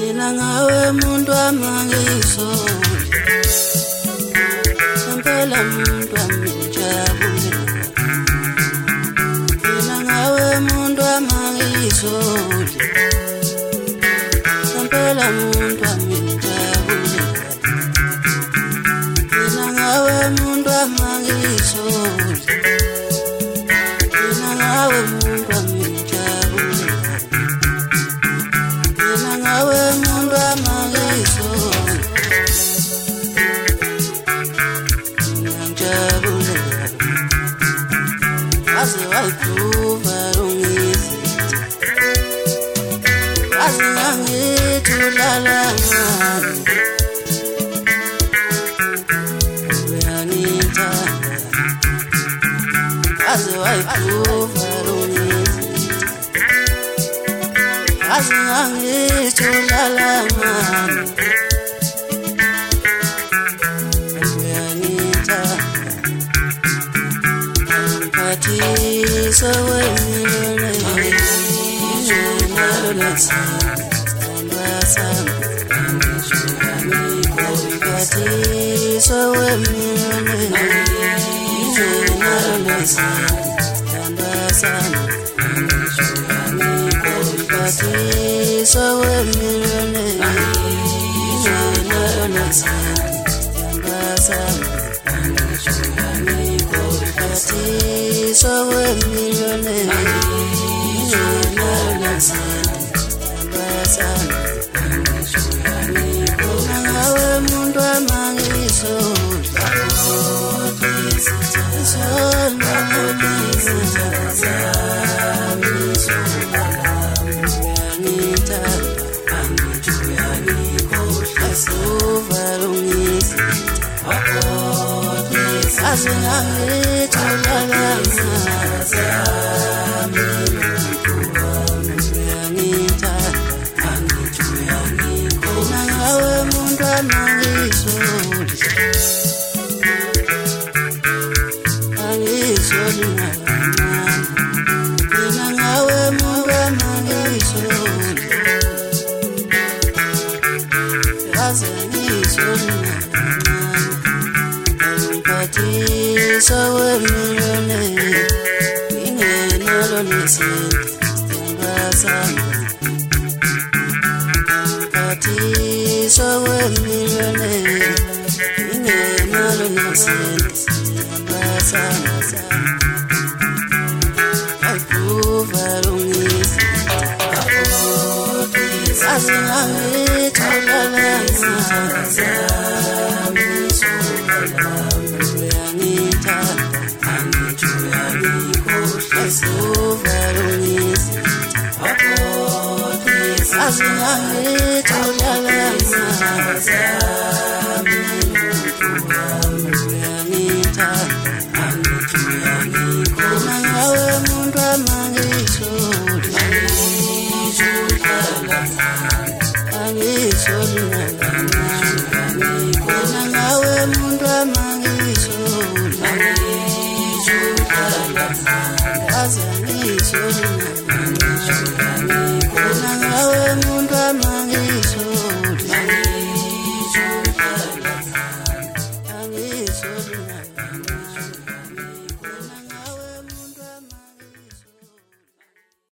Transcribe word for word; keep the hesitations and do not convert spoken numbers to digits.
mina ngawe muntu amangiso Sampela muntu amijabule mina ngawe muntu amangiso Sampela muntu amijabule mina ngawe muntu amangiso mina ngawe muntu amijabule mina ngawe muntu amangiso ngijabule waze wayiprova ungizitha waze ngangithulala ngani uyangithanda waze wayiprova ungizitha waze ngangithulala ngani So when you're not so when So when you're Sorry.